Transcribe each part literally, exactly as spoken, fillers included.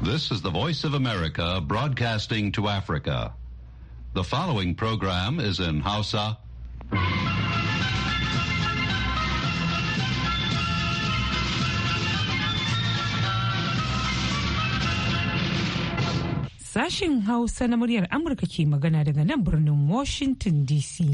This is the Voice of America broadcasting to Africa. The following program is in Hausa. Sashin Hausa na muryar Amurka ke magana daga nan birnin Washington D C.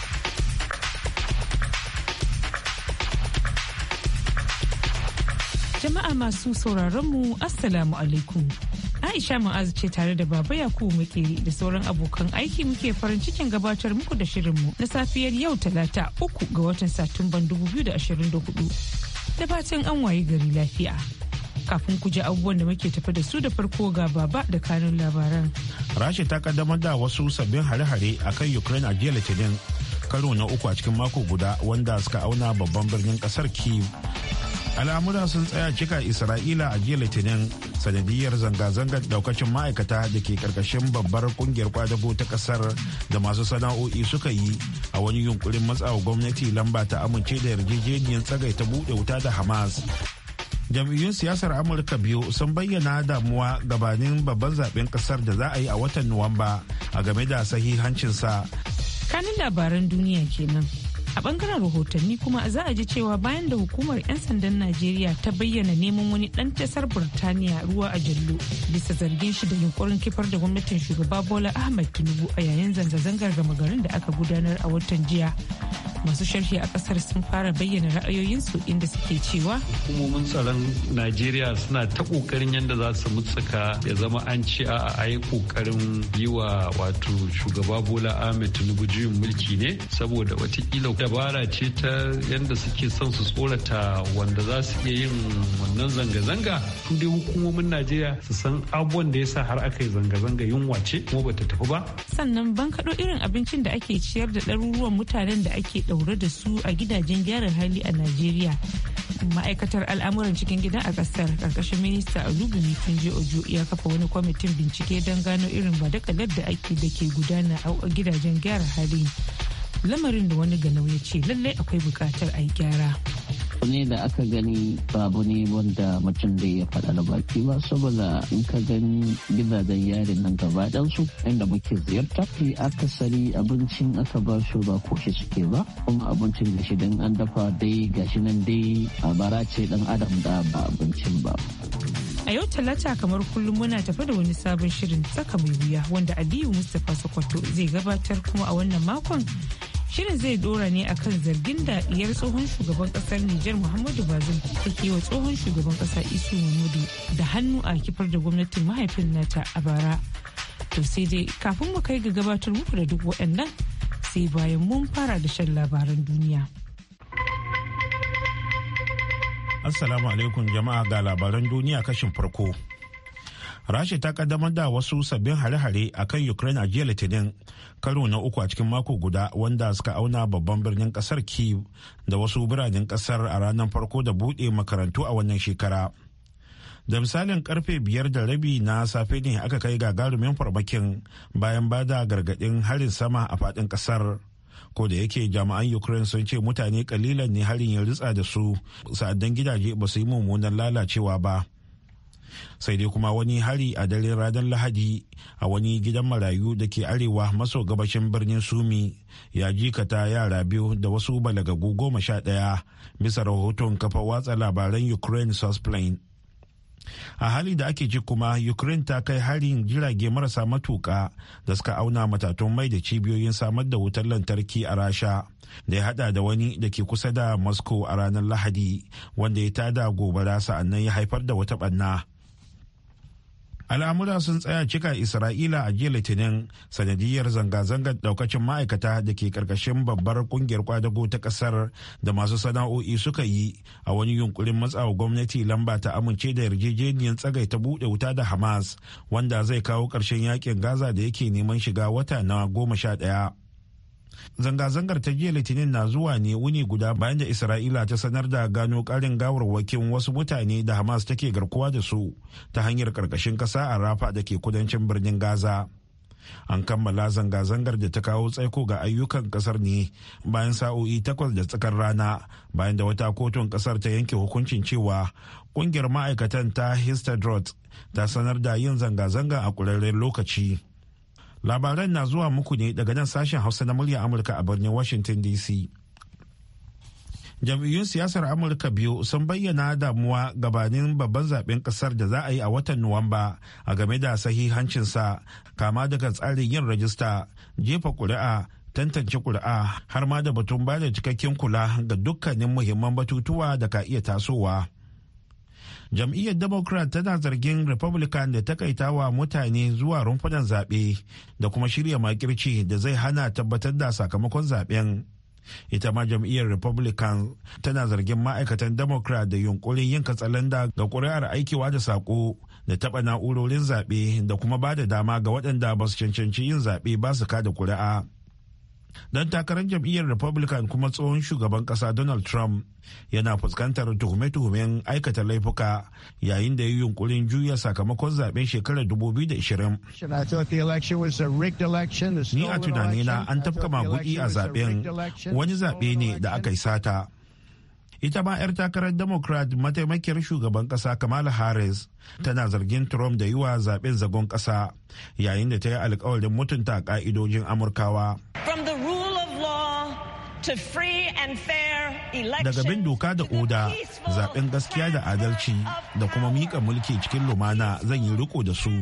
Jama'a masu sauraronmu, Assalamu alaikum. Aisha Mu'azu ce tare da Baba Yakubu Makeri da sauran abokan aiki muke farin cikin gabatar muku da shirinmu na safiyar yau Talata uku ga watan Satumban dubu biyu da ashirin da hudu. Da fatan an waye gari lafiya. Kafin ku ji abubuwan da muke tafi da su da farko ga Baba da kanun labaran. Rasha ta kaddamar da wasu sabbin hare-hare a kan Ukraine a jiya Litinin, karo na uku a cikin mako guda, wanda suka auna babban birnin kasar Kyiv. Al'amura sun tsaya cika Isra'ila a jiya Litinin sanadiyar zanga-zangar daukacin ma'aikata da ke karkashin babbar kungiyar kwadago ta kasar da masu sana'o'i suka yi a wani yunkurin matsawa gwamnati lamba ta amince da yarjejeniyar tsagai ta buɗe wuta da Hamas. Jam'iyyun siyasar Amurka biyu sun bayyana damuwa gabanin babban zaben kasar da za a yi a watan Nuwamba a game da sahihancinsa. Kanin labaran duniya kenan. A bangaren rahotanni kuma za a ji cewa bayan da hukumar 'yan sandan Najeriya ta bayyana neman wani dan tasar Burtaniya ruwa a jallo bisa zargin shi da yunkurin kifar da gwamnatin shugaba Bola Ahmed Tinubu a yayin zanga-zangar gama garin da aka gudanar a watan jiya. Masu sharhi a kasar sun fara bayyana ra'ayoyinsu inda suke cewa hukumomin tsaron Najeriya suna ta kokarin yadda za su mutsuka ya zama an ce a a yi kokarin yi wa wato shugaba Bola Ahmed Tinubu juyin mulki ne saboda watakila dabara ce ta yadda suke son su tsorata wanda za su iya yin wannan zanga-zanga. Su dai hukumomin Najeriya su san abubuwan da ya sa har aka yi zanga-zanga yunwa ce kuma bata tafi ba. Sannan ban kaɗo irin abincin da ake ciyar da ɗaruruwan mutanen da ake ɗaure da su a gidajen gyaran hali a Najeriya. Ma'aikatar al'amuran cikin gida a ƙasar ƙarƙashin minista Olubunmi Tunji Ojo ya kafa wani kwamitin bincike don gano irin badakalar da ake da ke gudana a gidajen gyara hali. Lamarin da wani ganau ya ce lallai akwai bukatar a yi gyara. ne da aka gani babu ne wanda mutum da ya faɗa da baki ba, saboda in ka gani gidajen yarin nan gaba su inda muke ziyarta fi akasari abincin aka ba su ba koshi suke ba, kuma abincin gashi dan an dafa dai gashi nan dai a bara ce dan adam da ba abincin ba. A yau Talata kamar kullum muna tafi da wani sabon shirin tsaka mai wuya wanda Aliyu Mustapha Sokoto zai gabatar, kuma a wannan makon shirin zai dora ne akan zargin da diyar tsohon shugaban kasar Nijar Muhammadu Bazoum take wa tsohon shugaban kasa Isu Muhammadu da hannu a kifar da gwamnatin mahaifin nata a bara. To sai dai kafin mu kai ga gabatar muku da duk waɗannan sai bayan mun fara da shan labaran duniya. Assalamu alaikum jama'a, ga labaran duniya kashin farko. Rasha ta kaddamar da wasu sabbin hare-hare a kan Ukraine a jiya Litinin, karo na uku a cikin mako guda, wanda suka auna babban birnin kasar Kyiv da wasu biranen kasar a ranar farko da buɗe makarantu a wannan shekara. Da misalin karfe biyar da rabi na safe ne aka kai gagarumin farmakin bayan bada gargaɗin harin sama a faɗin kasar. Ko da yake jami'an Ukraine sun ce mutane kalilan ne harin ya ritsa da su, sa'addan gidaje ba su yi mummunan lalacewa ba. Sai dai kuma wani hari a daren ranar Lahadi a wani gidan marayu da ke arewa maso gabashin birnin Sumi ya jikata yara biyu da wasu balagagu goma sha ɗaya, bisa rahoton kafa watsa labaran Ukraine Sosplain. A hali da ake ji kuma, Ukraine ta kai harin jirage marasa matuka da suka auna matatun mai da cibiyoyin samar da wutar lantarki a Rasha, da ya hada da wani da ke kusa da Moscow a ranar Lahadi, wanda ya tada gobara sa'annan ya haifar da wata ɓanna. Al'amura sun tsaya cika Isra'ila a jiya Litinin sanadiyar zanga-zangar daukacin ma'aikata da ke karkashin babbar kungiyar kwadago ta kasar da masu sana'o'i suka yi a wani yunkurin matsawa gwamnati lamba ta amince da yarjejeniyar tsagai ta buɗe wuta da Hamas, wanda zai kawo ƙarshen yakin Gaza da yake neman shiga wata na goma sha ɗaya. Zanga-zangar ta jiya Litinin na zuwa ne wuni guda bayan da Isra'ila ta sanar da gano karin gawarwakin wasu mutane da Hamas take garkuwa da su ta hanyar karkashin kasa a Rafa da ke kudancin birnin Gaza. An kammala zanga-zangar da ta kawo tsaiko ga ayyukan kasar ne bayan sa'o'i takwas da tsakar rana bayan da wata kotun kasar ta yanke hukuncin cewa kungiyar ma'aikatan ta Histadrut ta sanar da yin zanga-zanga a ƙurarren lokaci. Labaran na zuwa muku ne daga nan sashen Hausa na murya Amurka a birnin Washington D C. Jam'iyyun siyasar Amurka biyu sun bayyana damuwa gabanin babban zaben kasar da za a yi a watan Nuwamba a game da sahihancinsa, kama daga tsarin yin rajista, jefa kuri'a, tantance kuri'a, har ma da batun ba da cikakken kula ga dukkanin muhimman batutuwa da ka iya tasowa. Jam'iyyar Democrat tana zargin Republican da takaitawa mutane zuwa rumfunan zaɓe da kuma shirya makirci da zai hana tabbatar da sakamakon zaben. Ita ma jam'iyyar Republican tana zargin ma'aikatan Democrat da yunkurin yin katsalanda ga ƙuri'ar aikewa da saƙo da taɓa na'urorin zaɓe da kuma ba da dama ga waɗanda ba su cancanci yin zaɓe ba su kada ƙuri'a. Dan takarar jam'iyyar Republican kuma tsohon shugaban ƙasa Donald Trump yana fuskantar tuhume-tuhumen aikata laifuka yayin da ya yi yunkurin juya sakamakon zaben shekarar dubu biyu da ashirin. Ni a tunanina an tafka magudi a zaben, wani zaɓe ne da aka yi sata. Ita ma 'yar takarar Democrat mataimakiyar shugaban kasa Kamala Harris tana zargin Trump da yi wa zaben zagon kasa yayin da ta yi alkawarin mutunta ka'idojin Amurkawa. Daga bin doka da oda, zaben gaskiya da adalci da kuma mika mulki cikin lumana zan yi riko da su.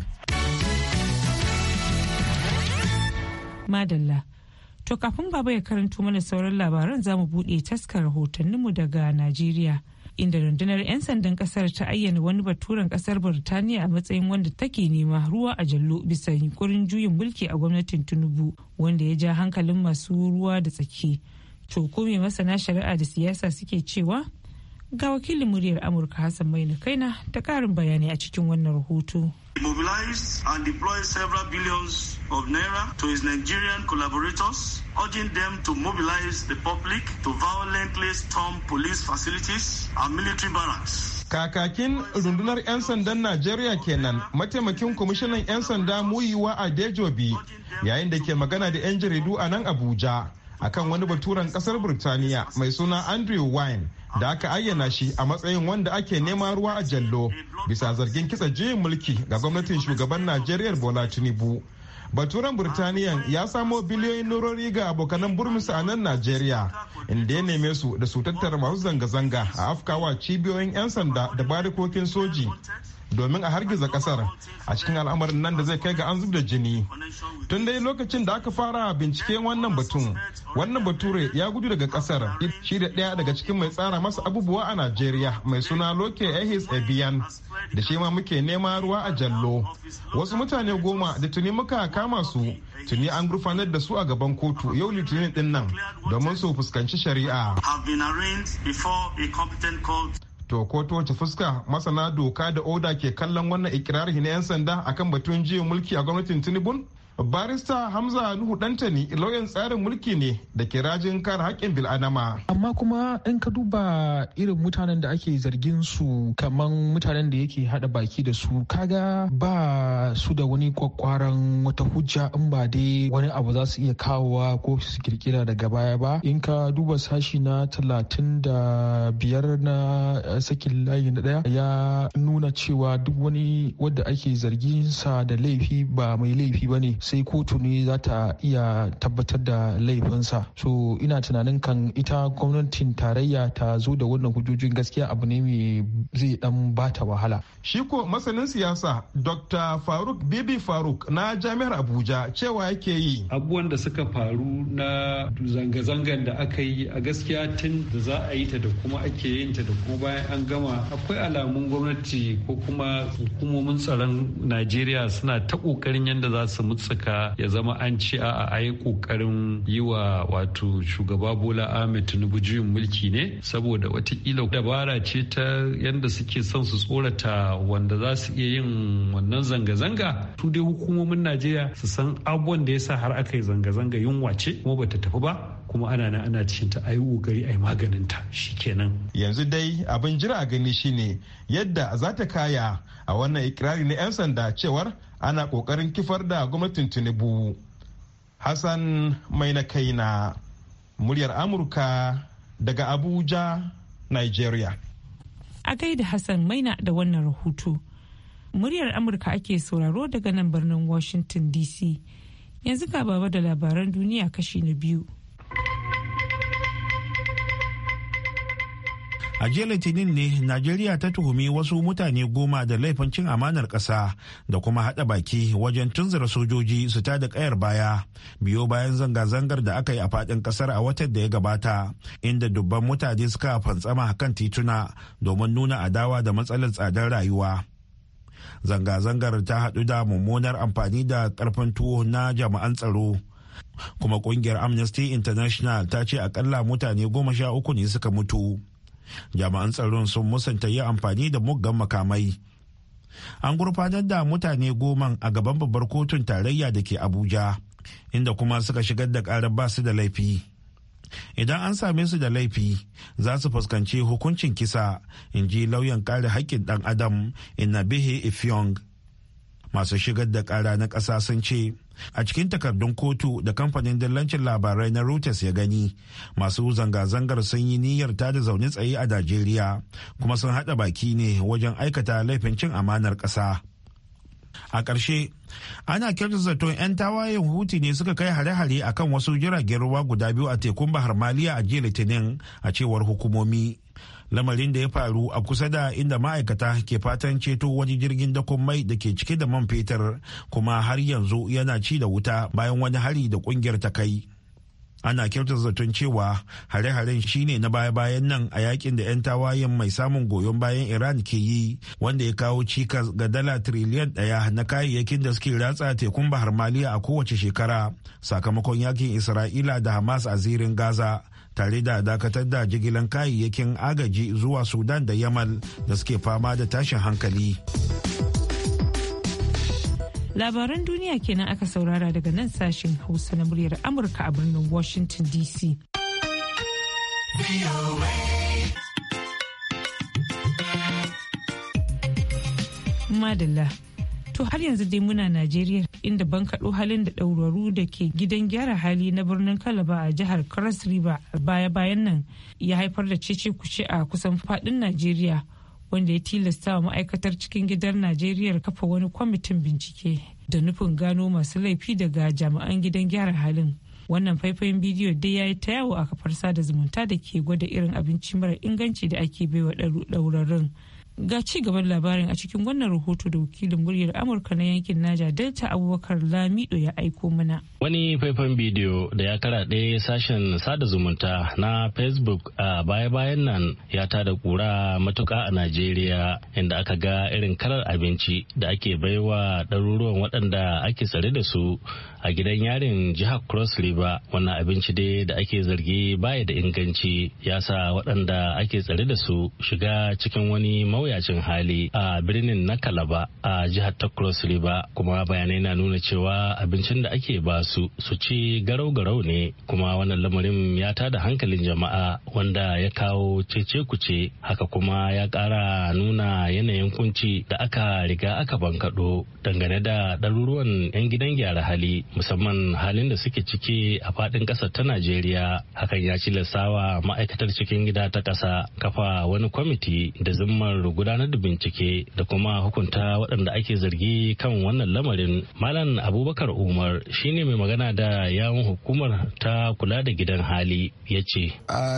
Madalla. To kafin baba ya karanto mana sauran labaran za mu buɗe taskar rahotanninmu daga Najeriya. Inda rundunar 'yan sandan kasar ta ayyana wani baturen kasar Burtaniya a matsayin wanda take nema ruwa a jallo bisa yunkurin juyin mulki a gwamnatin Tinubu wanda ya ja hankalin masu ruwa da tsaki. To ko me masana shari'a da siyasa suke cewa? Ga wakilin muryar Amurka Hassan Maina Kaina da karin bayani a cikin wannan rahoto. He mobilized and deployed several billions of naira to his Nigerian collaborators, urging them to mobilize the public to violently storm police facilities and military barracks. Kakakin rundunar 'yan sandan Najeriya kenan mataimakin kwamishinan 'yan sanda Muyiwa Adejobi yayin da ke magana da 'yan jaridu a nan Abuja akan wani baturen kasar Burtaniya mai suna Andrew Wine da aka ayyana shi a matsayin wanda ake nema ruwa a jallo bisa zargin kitsa juyin mulki ga gwamnatin shugaban Najeriya Bola Tinubu. Baturen Burtaniyan ya samo biliyoyin norori ga abokanan burmusa a nan Najeriya inda ya neme su da su tattara masu zanga-zanga a afkawa cibiyoyin 'yan sanda da barikokin soji domin a hargiza kasar a cikin al'amarin nan da zai kai ga an zub da jini. Tun dai lokacin da aka fara binciken wannan batun, wannan bature ya gudu daga kasar shi da ɗaya daga cikin mai tsara masa abubuwa a Najeriya mai suna Loke Ehis Ebiyan da shi ma muke nema ruwa a jallo. Wasu mutane goma da tuni muka kama su tuni an gurfanar da su a gaban kotu yau litinin din nan domin su fuskanci shari'a. To ko ta wace fuska masana doka da oda ke kallon wannan ikirari na 'yan sanda akan batun jiya mulki a gwamnatin Tinubu? Barista Hamza Nuhu Dantani lauyan tsarin mulki ne da ke rajin kare haƙƙin bil'adama. Amma kuma in ka duba irin mutanen da ake zargin su kaman mutanen da yake hada baki da su kaga ba su da wani kwakwaran wata hujja in ba dai wani abu za su iya kawowa ko su kirkira daga baya ba. In ka duba sashi na talatin da biyar na sakin layi na daya ya nuna cewa duk wani wadda ake zargin sa da laifi ba mai laifi ba ne sai kotu ne za ta iya tabbatar da laifinsa. So ina tunanin kan ita gwamnatin tarayya ta zo da wannan hujjojin gaskiya abu ne mai zai dan bata wahala. Shi ko masanin siyasa Doctor Faruk Bibi Faruk na Jami'ar Abuja cewa yake yi. Abubuwan da suka faru na zanga-zangan da aka yi a gaskiya tun da za a yi ta da kuma ake yin ta da kuma bayan an gama akwai alamun gwamnati ko kuma hukumomin tsaron Najeriya suna ta kokarin yadda za su mutsa ka ya zama an ci a a yi kokarin yi wa wato shugaba Bola Ahmed Tinubu juyin mulki ne saboda watakila dabara ce ta yadda suke son su tsorata wanda za su iya yin wannan zanga-zanga. Su dai hukumomin Najeriya su san abubuwan da ya sa har aka yi zanga-zanga yunwa ce kuma bata tafi ba kuma ana nan ana cikin ta ayi kokari ayi maganin ta shikenan. Yanzu dai abin jira a gani shine yadda za ta kaya a wannan ikirari na 'yan sanda cewar ana kokarin kifar da gwamnatin Tinubu. Hassan mai na kaina, muryar Amurka daga Abuja, Nigeria. A gaida Hassan Maina da wannan rahoto. Muryar Amurka ake sauraro daga nan birnin Washington D C. Yanzu ga baba da labaran duniya kashi na biyu. A jiya Litinin ne Najeriya ta tuhumi wasu mutane goma da laifin cin amanar ƙasa da kuma haɗa baki wajen tunzura sojoji su tada ƙayar baya biyo bayan zanga-zangar da aka yi a faɗin ƙasar a watan da ya gabata, inda dubban mutane suka fantsama kan tituna domin nuna adawa da matsalar tsadar rayuwa. Zanga-zangar ta haɗu da mummunar amfani da ƙarfin tuwo na jami'an tsaro. Kuma ƙungiyar Amnesty International ta ce akalla mutane goma sha uku ne suka mutu. Jami'an tsaron sun musanta yi amfani da muggan makamai. An gurfanar da mutane goman a gaban babbar kotun tarayya da ke Abuja, inda kuma suka shigar da ƙarar ba su da laifi. Idan an same su da laifi za su fuskanci hukuncin kisa, in ji lauyan kare haƙƙin ɗan adam Innabehe Ifyong. Masu shigar da ƙara na ƙasa sun ce a cikin takardun kotu da kamfanin dillancin labarai na Reuters ya gani, masu zanga-zangar sun yi niyyar tada zaune tsaye a Najeriya kuma sun haɗa baki ne wajen aikata laifin cin amanar ƙasa. A ƙarshe, ana kyautar zaton 'yan tawayen Huti ne suka kai hare-hare a kan wasu jiragen ruwa guda biyu a tekun Bahar Maliya a jiya Litinin, a cewar hukumomi. Lamarin da ya faru a kusa da inda ma'aikata ke fatan ceto wani jirgin dakon mai da ke cike da man fetur, kuma har yanzu yana ci da wuta bayan wani hari da kungiyar ta kai. Ana kyautar zaton cewa hare-haren shine na baya-bayan nan a yakin da 'yan tawayen mai samun goyon bayan Iran ke yi, wanda ya kawo cikas ga dala tiriliyan ɗaya na kayayyakin da suke ratsa tekun Bahar Maliya a kowace shekara sakamakon yakin Isra'ila da Hamas a zirin Gaza, tare da dakatar da jigilan kayayyakin agaji zuwa Sudan da Yamal da suke fama da tashin hankali. Labaran duniya kenan aka saurara daga nan sashen Hausa na muryar Amurka a birnin Washington D C. Madalla. To har yanzu dai muna Najeriya, inda bankaɗo halin da ɗauraru da ke gidan gyara hali na birnin Kalaba a jihar Cross River baya-bayan nan ya haifar da cece kuce a kusan faɗin Najeriya, wanda ya tilasta wa ma'aikatar cikin gidan Najeriya kafa wani kwamitin bincike da nufin gano masu laifi daga jami'an gidan gyara halin. Wannan faifayin bidiyo dai ya yi ta yawo a kafar sada zumunta da ke gwada irin abinci mara inganci da ake baiwa ɗaurarrun. Ga ci gaban labarin a cikin wannan rahoto da wakilin muryar Amurka na yankin Naja Delta Abubakar Lamido ya aiko mana. Wani faifan bidiyo da ya karaɗe sashen sada zumunta na Facebook a baya-bayan nan ya tada kura matuƙa a Najeriya, inda aka ga irin kalar abinci da ake baiwa ɗaruruwan waɗanda ake tsare da su a gidan yarin jihar Cross River. Wannan abinci dai da ake zargi baya da inganci ya sa waɗanda ake tsare da su shiga cikin wani mawuyacin hali a birnin na Kalaba a jihar ta Cross River, kuma bayanai na nuna cewa abincin da ake ba su su ci garau-garau ne, kuma wannan lamarin ya tada hankalin jama'a wanda ya kawo cece kuce. Haka kuma ya ƙara nuna yanayin kunci da aka riga aka bankaɗo dangane da ɗaruruwan 'yan gidan gyara hali, musamman halin da suke ciki a faɗin ƙasar ta Najeriya. Hakan ya cilastawa ma'aikatar cikin gida ta ƙasa kafa wani kwamiti da zimmar gudanar da bincike da kuma hukunta waɗanda ake zargi kan wannan lamarin. Malam Abubakar Umar shine mai magana da yawun hukumar ta kula da gidan hali, ya ce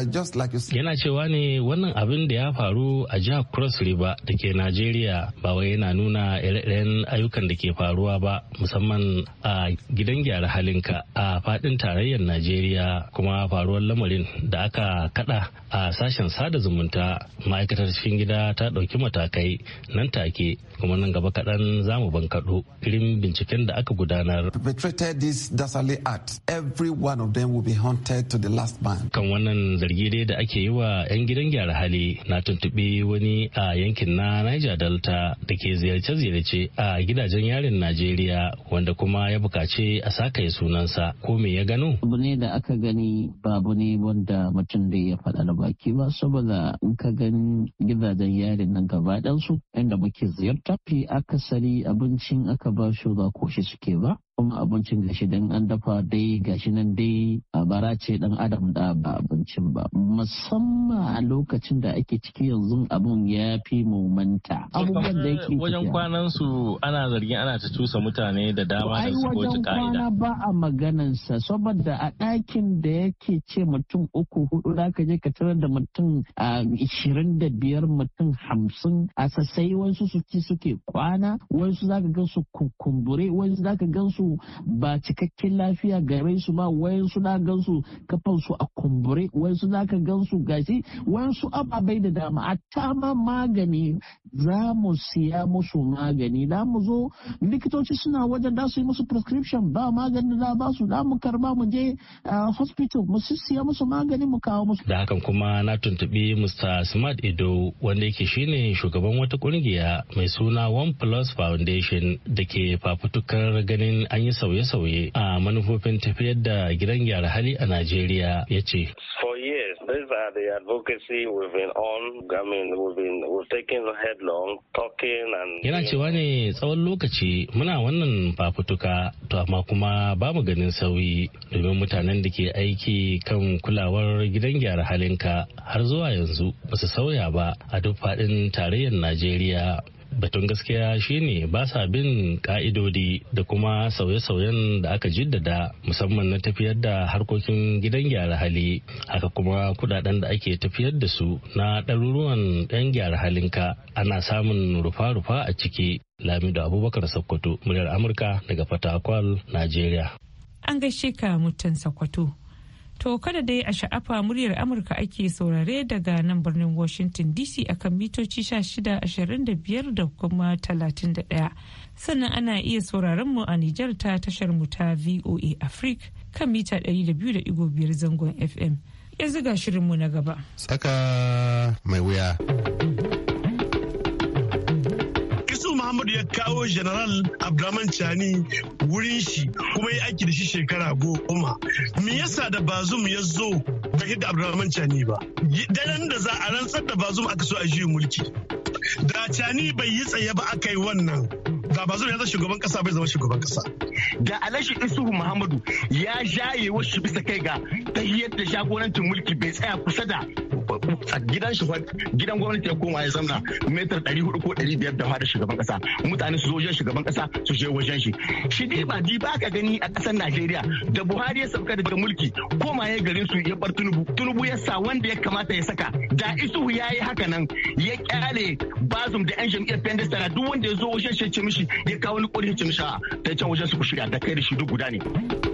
yana cewa ne wannan abin da ya faru a jihar Cross River da ke Najeriya ba wai yana nuna ire-iren ayyukan da ke faruwa ba, musamman a gidan gyara halinka a faɗin tarayyar Najeriya. Kuma faruwar lamarin da aka kada a sashen sada zumunta, ma'aikatar cikin gida ta ɗauki ɗauki matakai nan take, kuma nan gaba kaɗan za mu bankaɗo irin binciken da aka gudanar. Perpetrated this Dasali Act, every one of them will be haunted to the last man. Kan wannan zargi dai da ake yi wa 'yan gidan gyara hali, na tuntuɓi wani a yankin na Niger Delta da ke ziyarce-ziyarce a gidajen yarin Najeriya, wanda kuma ya buƙaci a sakaye sunansa. Ko me ya gano? Abu ne da aka gani babu ne wanda mutum da ya faɗa da baki ba, saboda in ka gani gidajen yarin nan gaba ɗansu inda muke ziyarta fi akasari abincin aka ba shi ba ko shi suke ba, kuma abincin gashi dan an dafa dai gashi nan dai a bara ce dan adam da ba abincin ba, musamman a lokacin da ake ciki yanzu abun ya fi mumanta. Abubuwan da yake wajen kwanan su ana zargin ana ta tusa mutane da dama da su ko ta ka'ida. Wajen kwana ba a maganansa, saboda a ɗakin da yake ce mutum uku hudu da ka je ka tarar da mutum a ishirin da biyar mutum hamsin a sassai, wasu su ci suke kwana, wasu zaka gan su kumbure, wasu zaka gan su ba cikakken lafiya gare su ba, wayansu na gansu kafan su a kumbure, wayansu na ka gansu gashi, wayansu ababai da dama. A tama magani za mu siya musu magani, da mu zo likitoci suna wajen da su yi musu prescription ba magani da ba su, da mu karba mu je hospital mu siya musu magani mu kawo musu. Da hakan kuma na tuntubi Mister Smart Edo, wanda yake shine shugaban wata kungiya mai suna One Plus Foundation da ke fafutukar ganin an yi sauye-sauye a manufofin tafiyar da gidan gyara hali a Najeriya, ya ce. These are the advocacy we've been on. I mean, we've been we've taken headlong talking and. Yana cewa ne tsawon lokaci muna wannan fafutuka, to amma kuma ba mu ganin sauyi, domin mutanen da ke aiki kan kulawar gidan gyara halinka har zuwa yanzu ba su sauya ba a duk faɗin tarayyar Najeriya. Batun gaskiya shine ba sa bin ka'idodi da kuma sauye-sauyen da aka jiddada, musamman na tafiyar da harkokin gidan gyara hali. Haka kuma kudaden da ake tafiyar da su na ɗaruruwan ɗan gyara halinka ana samun rufa-rufa a ciki. Lamido Abubakar Sokoto, muryar Amurka daga Fatakwal, Najeriya. An gaishe ka mutan Sokoto. To kada dai a sha'afa, muryar Amurka ake saurare daga nan birnin Washington D C akan mitoci shida ashirin da biyar da kuma talatin da ɗaya. Sannan ana iya sauraron mu a Nijar ta tashar mu ta V O A Africa kan mita ɗari da biyu da ɗigo biyar zangon F M. Yanzu ga shirin mu na gaba. Tsaka mai wuya. Muhammadu ya kawo General Abdurrahman Chani wurin shi kuma ya aiki da shi shekara goma. Me yasa da Bazum ya zo bai hidda Abdurrahman Chani ba? Daren da za a rantsar da Bazum aka so a juyin mulki. Da Chani bai yi tsaye ba aka yi wannan. Da Bazum ya zama shugaban kasa bai zama shugaban kasa. Da Alhaji Isuhu Muhammadu ya jaye wasu bisa kai ga tahiyar da jagorancin mulki bai tsaya kusa da gidan shi gidan gwamnati ya koma ya zamna metar ɗari hudu ko ɗari biyar da fara shugaban kasa, mutane su zo wajen shugaban kasa su je wajen shi. Shi dai ba di ba ka gani a ƙasar Najeriya da Buhari ya sauka daga mulki koma ya garin su ya bar Tinubu. Tinubu ya sa wanda ya kamata ya saka. Da Isuhu ya yi haka nan ya kyale Bazum da yan jam'iyyar Pendes tana duk wanda ya zo wajen shi ce mishi ya kawo ni ƙorin ce mishi a ta can wajen su ku shirya da kai da shi duk guda ne.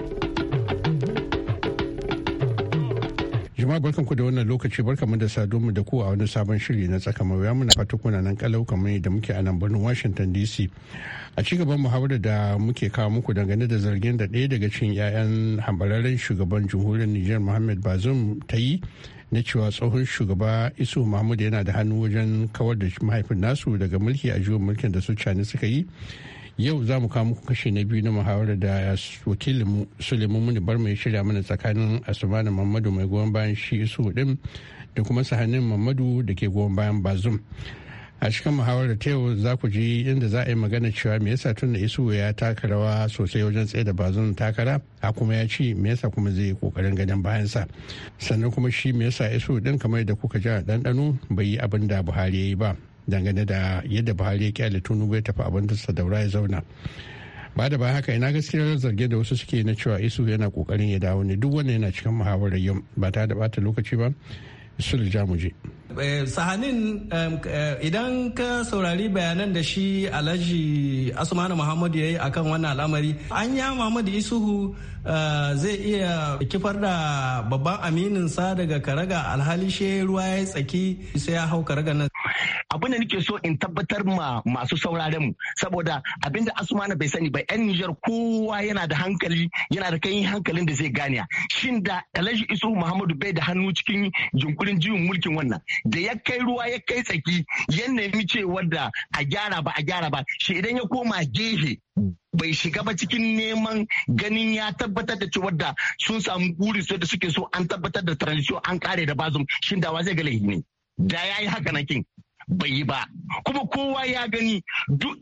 Jama'a barkanku da wannan lokaci, barkanmu da saduwa da ku a wani sabon shiri na tsaka mawuya. Muna fata kuna nan kalau kamar da muke a nan birnin Washington D C. A ci gaban muhawarar da muke kawo muku dangane da zargin da ɗaya daga cikin 'ya'yan hambararren shugaban jamhuriyar Nijar Mohamed Bazoum ta yi na cewa tsohon shugaba Isu Mahmud yana da hannu wajen kawar da mahaifin nasu daga mulki a juyin mulkin da su Cani suka yi. Yau za mu kawo muku kashe na biyu na muhawarar da wakilinmu Suleiman Muni bar mai shirya mana tsakanin Asmanu Mamadu mai goyon bayan shi Isu din da kuma Sahanin Mamadu da ke goyon bayan Bazum. A cikin muhawarar ta yau za ku ji inda za a yi magana cewa me yasa tun da Isu ya taka rawa sosai wajen tsaye da Bazum takara, a kuma ya ci me yasa kuma zai yi kokarin ganin bayansa. Sannan kuma shi me yasa Isu din kamar da kuka ji a ɗanɗano bai yi abin da Buhari ya yi ba, dangane da yadda Buhari ya kyale Tinubu ya tafi abin da daura ya zauna. Ba da ba haka ina gaskiyar zarge da wasu suke na cewa Isu yana kokarin ya dawo ne, duk wannan yana cikin muhawarar yau ba ta da bata lokaci ba. Sul Jamuje. Sahanin idan ka saurari bayanan da shi Alhaji Asmanu Muhammadu ya yi akan wannan al'amari, an ya Muhammadu Isuhu zai iya kifar da babban aminin sa daga karaga, alhali she ruwa ya tsaki sai ya hau karaga nan. abin da nake so in tabbatar ma masu sauraren mu saboda abinda Asmana bai sani ba yan Nijar kowa yana da hankali yana da kai hankalin da zai gane shin da Alhaji Isuhu Muhammadu bai da hannu cikin jinkurin jiwon mulkin wannan da ya kai ruwa ya kai tsaki ya nemi cewa da a gyara ba a gyara ba shi idan ya koma gefe bai shiga ba cikin neman ganin ya tabbatar da cewa da sun samu guri su da suke so an tabbatar da transition an kare da bazum shin dawa zai ga laifi ne da ya yi haka nakin bai yi ba kuma kowa ya gani duk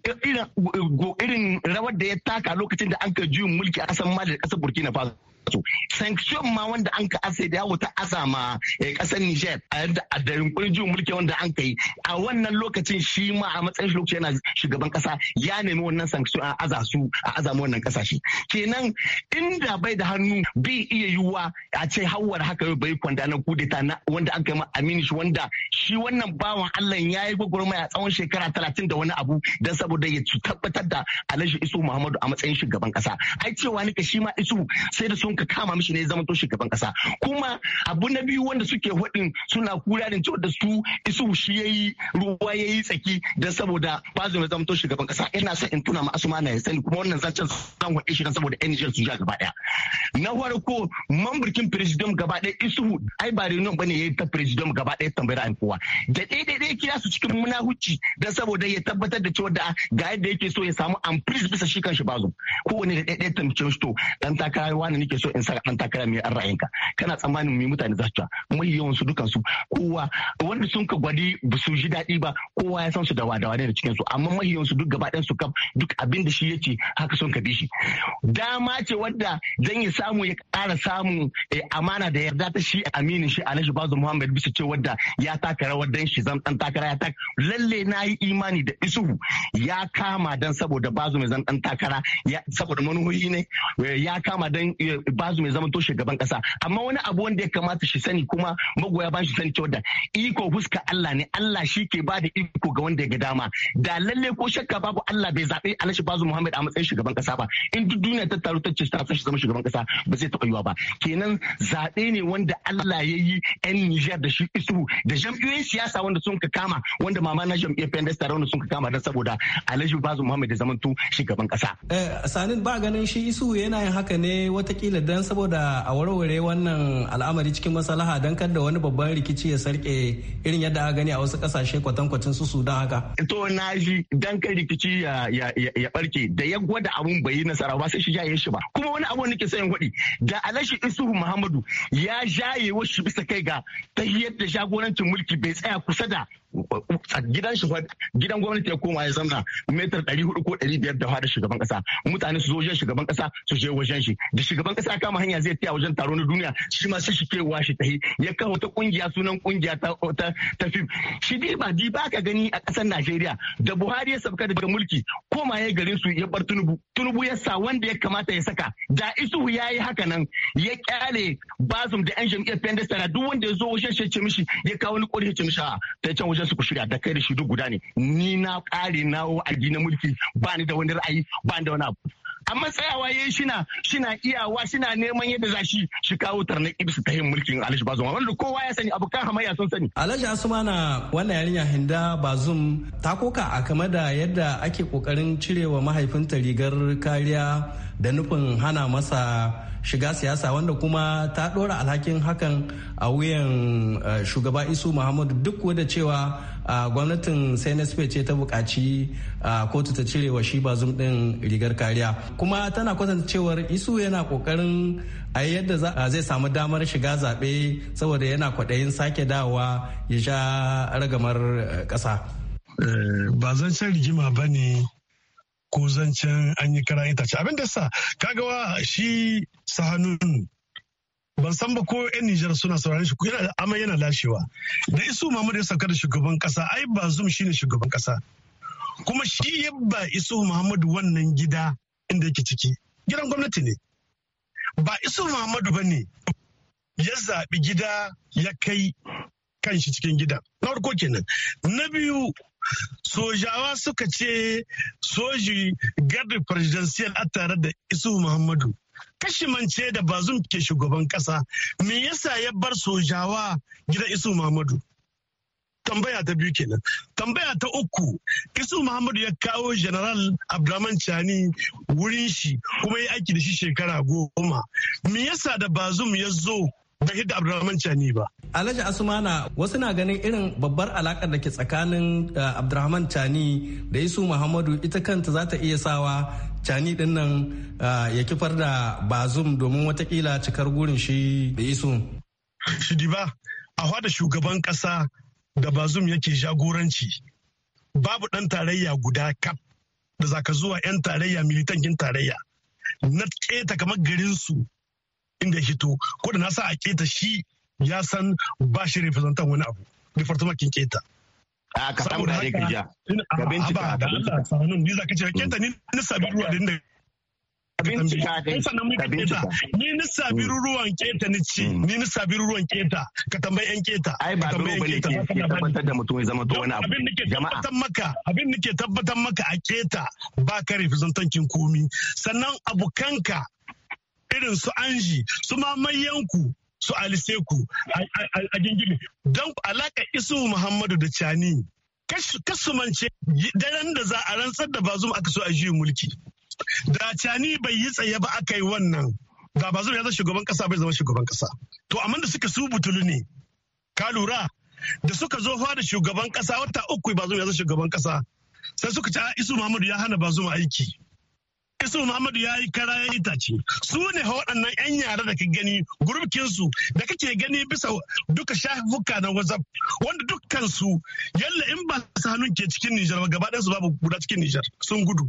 irin rawar da ya taka lokacin da an ka juyin mulki a ƙasar Mali da ƙasar Burkina Faso. Sanction ma wanda an ka ase da yawo ta asa ma kasar Niger a yadda a da yunkurin juyin mulki wanda an kai a wannan lokacin shi ma a matsayin shi lokacin yana shugaban kasa ya nemi wannan sanction a aza su a aza mu wannan kasashe kenan inda bai da hannu bi iya yiwuwa a ce hawar haka yau bai kwanda na kudeta na wanda an kai ma Aminu shi wanda shi wannan bawan Allah ya yi gwagwarmaya a tsawon shekara talatin da wani abu don saboda ya tabbatar da Alhaji Isuhu Muhammadu a matsayin shugaban kasa ai cewa nika shi ma Isuhu sai da sun ka kama mishi ne zama to shugaban kasa kuma abu na biyu wanda suke hudin suna kura da cewa da su Isuhu shi yayi ruwa yayi tsaki da saboda Bazoum ya zama to shugaban kasa ina son in tuna ma Asmana ya sani kuma wannan zancen zan hade shi dan saboda N Niger su ja gaba daya na farko mamburkin president gaba daya Isuhu ai ba reunion bane yayi ta president gaba daya tambayar an kowa da daidai dai kira su cikin munahuci dan saboda ya tabbatar da cewa da ga yadda yake so ya samu amprise bisa shi kanshi Bazoum kowane da daidai tambace shi to dan takara wani nake so in sa dan takara mai an ra'ayinka kana tsammanin mai mutane za su ta mai yawan su dukan su kowa wanda sun ka gwadi ba su ji daɗi ba kowa ya san su da wadawa da cikin su amma mai yawan su duk gaba ɗayan su kaf duk abin da shi yake haka sun ka bi shi dama ce wadda dan ya samu ya ƙara samu amana da yarda ta shi aminin shi Alhaji Bazoum Muhammad bisa ce wadda ya taka rawar dan shi zan dan takara ya taka lalle na yi imani da Isuhu ya kama dan saboda Bazoum zan dan takara saboda manuhoyi ne ya kama dan Bazoum mai zama to shugaban kasa amma wani abu wanda ya kamata shi sani kuma magoya ban shi sani cewa da iko huska Allah ne Allah shi ke ba da iko ga wanda ya ga dama da lalle ko shakka babu Allah bai zabe Alhaji Bazoum Muhammad a matsayin shugaban kasa ba in duk duniya ta taru ta ce ta san shi zama shugaban kasa ba zai taɓa yiwa ba kenan zabe ne wanda Allah ya yi yan Niger da shi Isuhu da jam'iyyoyin siyasa wanda sun ka kama wanda mama na jam'iyyar P N D S tare wanda sun ka kama dan saboda Alhaji Bazoum Muhammad ya zama to shugaban kasa eh sanin ba ganin shi Isuhu yana yin haka ne watakila dan saboda a warware wannan al'amari cikin maslaha don kada wani babban rikici ya sarke irin yadda aka gani a wasu kasashe kwatankwacin su Sudan haka. To na ji dan kai rikici ya ya barke da ya gwada abun bai yi nasara ba sai shi jaye shi ba. Kuma wani abu nake sayin hudi da Alhaji Isuhu Muhammadu ya jaye wasu bisa kai ga ta yadda jagorancin mulki bai tsaya kusa da gidan shi gidan gwamnati ya koma ya zamna metar ɗari hudu ko ɗari biyar da fada shugaban kasa mutane su zo wajen shugaban kasa su je wajen shi da shugaban kasa kama hanya zai taya wajen taro na duniya shi ma sai shi kewa shi tahi ya kawo ta kungiya sunan kungiya ta ta fim shi dai ba di ba ka gani a kasar Najeriya da Buhari ya sabka daga mulki koma ya garin su ya bar Tinubu Tinubu ya sa wanda ya kamata ya saka da Isuhu ya yi haka nan ya kyale Bazoum da yan jam'iyyar P N D S duk wanda ya zo wajen shi ya ce mishi ya kawo ni kori ya ce mishi a ta can wajen su ku shirya da kai da shi duk guda ne ni na kare na wa'adi na mulki ba ni da wani ra'ayi ba ni da wani abu amma tsayawa yayi shina shina iyawa shina neman yadda za shi shi kawo tarnar ibsu ta yin mulkin Alhaji Bazoum wanda kowa ya sani abokan hamayya sun sani. Alhaji Asmana wannan yarinya Hinda Bazoum ta koka a game da yadda ake kokarin cirewa mahaifinta rigar kariya da nufin hana masa shiga siyasa wanda kuma ta dora alhakin hakan a wuyan shugaba Isu Muhammadu duk da cewa gwamnatin C N S P ce ta buƙaci kotu ta cire wa shi Bazoum din rigar kariya kuma tana kwatanta cewar Isu yana kokarin a yadda zai samu damar shiga zaɓe saboda yana kwaɗayin sake dawowa ya sha ragamar ƙasa. Ba zancen rigima ba ne ko zancen an yi kara itace abin da sa kagawa shi Sahanun ban san ba ko yan Nijar suna sauraron shi yana amma yana lashewa da Isu Muhammadu ya sauka da shugaban kasa ai Bazoum shine shugaban kasa kuma shi yabba Isu Muhammadu wannan gida inda yake ciki gidan gwamnati ne ba Isu Muhammadu bane ya zaɓi gida ya kai kan shi cikin gida na farko kenan na biyu sojawa suka ce soji garda presidential a tare da Isu Muhammadu kashimance da Bazoum ke shugaban kasa me yasa ya bar sojawa gidan Isu Muhammadu tambaya ta biyu kenan. Tambaya ta uku, Isu Muhammadu ya kawo General Abdurrahman Chani wurin shi kuma ya aiki da shi shekara goma. Me yasa da Bazum ya zo bai hidda Abdurrahman Chani ba? Alhaji Asumana, wasu na ganin irin babbar alakar da ke tsakanin Abdurrahman Chani da Isu Muhammadu ita kanta za ta iya sawa Chani din nan ya kifar da Bazum domin watakila cikar gurin shi da Isu. Shidi ba, a hada shugaban kasa da Bazum yake jagoranci babu ɗan tarayya guda kaf da zaka zuwa 'yan tarayya militankin tarayya na keta kamar garinsu inda ya hito ko da na sa a keta shi ya san ba shi representan wani abu departamentin keta. A ka samu da ka ja ka bincika da Allah sanun ni zaka ce keta ni na sabi ruwa da inda ka bincika ka bincika ni na sabi ruwan keta ni ce ni na sabi ruwan keta ka tambayi yan keta ai ba dole bane ke tabbatar da mutum ya zama to wani abu abin nake tabbatar maka abin nake tabbatar maka a keta ba ka representantin komi sannan abukanka irin su Anji su mamayyanku su Aliseku a gingimi don alaka Isu Muhammadu da Chani kasumance daren da za a rantsar da Bazum aka so a juyin mulki da Chani bai yi tsaye ba aka yi wannan da Bazum ya zama shugaban kasa bai zama shugaban kasa to amma da suka su butulu ne ka lura da suka zo fa da shugaban kasa wata uku Bazum ya zama shugaban kasa sai suka ce Isu Muhammadu ya hana Bazum aiki Isu Muhammadu ya yi kara ya itace su ne waɗannan 'yan yara da ka gani gurbikinsu da kake gani bisa duka shafuka na WhatsApp wanda dukkansu yalla in ba su hannun ke cikin Nijar ba gaba ɗansu babu guda cikin Nijar sun gudu.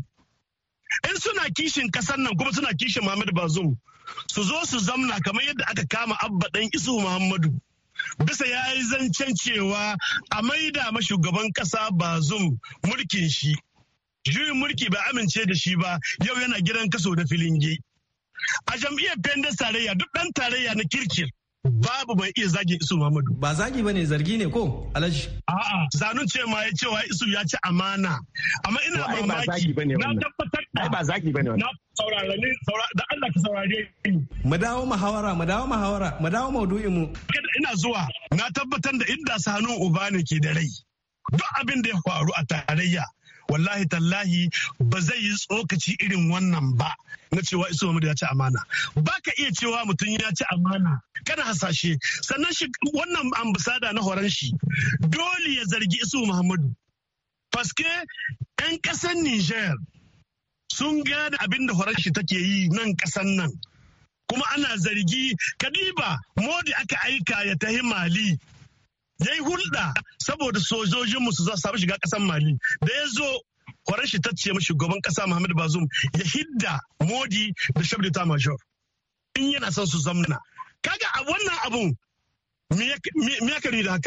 In suna kishin ƙasar nan kuma suna kishin Muhammadu Bazum su zo su zamna kamar yadda aka kama abba ɗan Isu Muhammadu bisa ya yi zancen cewa a maida ma shugaban ƙasa Bazum mulkin shi. Juyin mulki bai amince da shi ba yau yana gidan kaso da filinge. A jam'iyyar Pendes tarayya duk ɗan tarayya na kirkir babu mai iya zagin Isu Muhammadu. Ba zagi ba ne zargi ne ko Alhaji? A'a zanun ce ma ya cewa Isu ya ci amana. Amma ina mamaki na tabbatar da. Ai ba zagi ba ne wannan. Na saurare ni da Allah ka saurare ni. Mu dawo muhawara mu dawo muhawara mu dawo maudu'in mu. Ina zuwa na tabbatar da inda Sanu Uba ne ke da rai. Duk abin da ya faru a tarayya wallahi tallahi ba zai yi tsokaci irin wannan ba na cewa Isu Muhammadu ya ci amana. Ba ka iya cewa mutum ya ci amana kana hasashe sannan shi wannan ambasada na horon shi dole ya zargi Isu Muhammadu. Paske 'yan ƙasar Niger sun gane abin da horon shi take yi nan ƙasar nan. Kuma ana zargi kadiba Modi aka aika ya tahi Mali. Ya yi hulɗa saboda sojojinmu su za su samu shiga ƙasar Mali. Da ya zo kwaran shi tacce ma shugaban ƙasa Muhammadu Bazum ya hidda Modi da Shabda ta Major. In yana son su zamna. Kaga a wannan abun me ya kari da haka?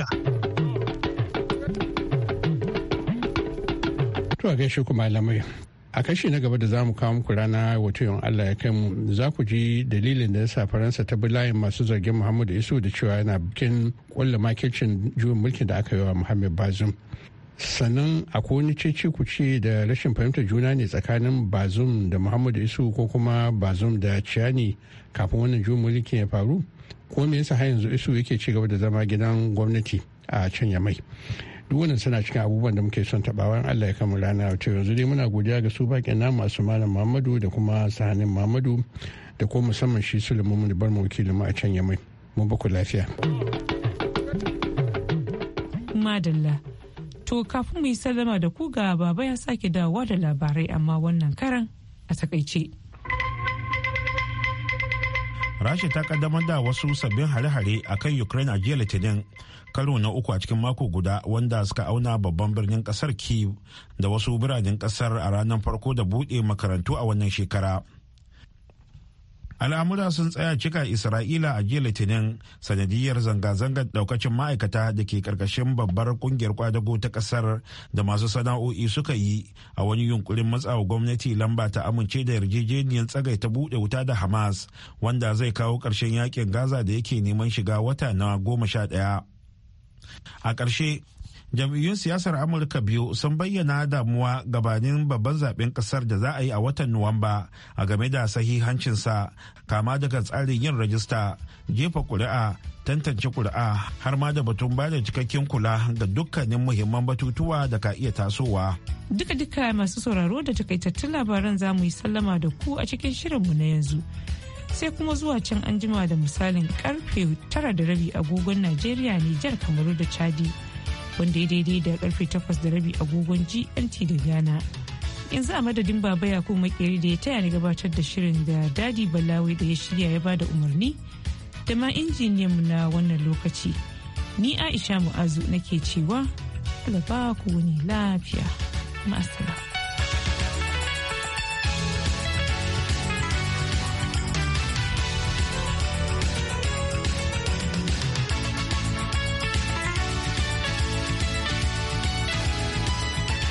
To a gaishe ku malamai. A kashi na gaba da za mu kawo muku rana wato yawan Allah ya kai mu za ku ji dalilin da yasa Faransa ta bi layin masu zargin Muhammadu Isu da cewa yana bikin kulla makircin juyin mulkin da aka yi wa Muhammad Bazum. Sannan akwai wani cece ku ce da rashin fahimtar juna ne tsakanin Bazum da Muhammadu Isu ko kuma Bazum da Chani kafin wannan juyin mulkin ya faru? Ko me yasa har yanzu Isu yake ci gaba da zama gidan gwamnati a can Yamai? Duk wannan suna cikin abubuwan da muke son tabawan Allah ya kama rana wato yanzu dai muna godiya ga su bakin namu masu malam Muhammadu da kuma sahanin Muhammadu da kuma musamman shi Sulaiman da bar mu wakilin mu a can Yamai mun ba ku lafiya madalla to kafin mu yi sallama da ku ga baba ya sake dawowa da labarai amma wannan karan a takaice Rasha ta kaddamar da wasu sabbin hare-hare a kan Ukraine a jiya Litinin karo na uku a cikin mako guda wanda suka auna babban birnin kasar Kyiv da wasu biranen kasar a ranar farko da buɗe makarantu a wannan shekara. Al'amura sun tsaya cika Isra'ila a jiya Litinin sanadiyar zanga-zangar daukacin ma'aikata da ke karkashin babbar kungiyar kwadago ta kasar da masu sana'o'i suka yi a wani yunkurin matsawa gwamnati lamba ta amince da yarjejeniyar tsagaita buɗe wuta da Hamas wanda zai kawo ƙarshen yakin Gaza da yake neman shiga wata na goma sha ɗaya. A ƙarshe jam'iyyun siyasar amurka biyu sun bayyana damuwa gabanin babban zaben kasar da za a yi a watan nuwamba a game da sahihancinsa, kama daga tsarin yin rajista, jefa kuri'a, tantance kuri'a, har ma da batun bada cikakken kula ga dukkanin muhimman batutuwa da ka iya tasowa. Duka-duka masu sauraro da takaitattun labaran za mu yi sallama da ku a cikin shirinmu na yanzu. Sai kuma zuwa can an jima da misalin karfe tara da rabi agogon Najeriya, Nijar, Kamaru da Chadi, wanda ya daidai da karfe takwas da rabi agogon G M T da Ghana. Yanzu a madadin Baba Yakubu Makeri da ya taya ni gabatar da shirin, da Dadi Balawi da ya shirya ya bada umarni, da ma injiniyan mu na wannan lokaci. Ni Aisha Mu'azu nake cewa, Allah ba ku wani lafiya. Ma'asala.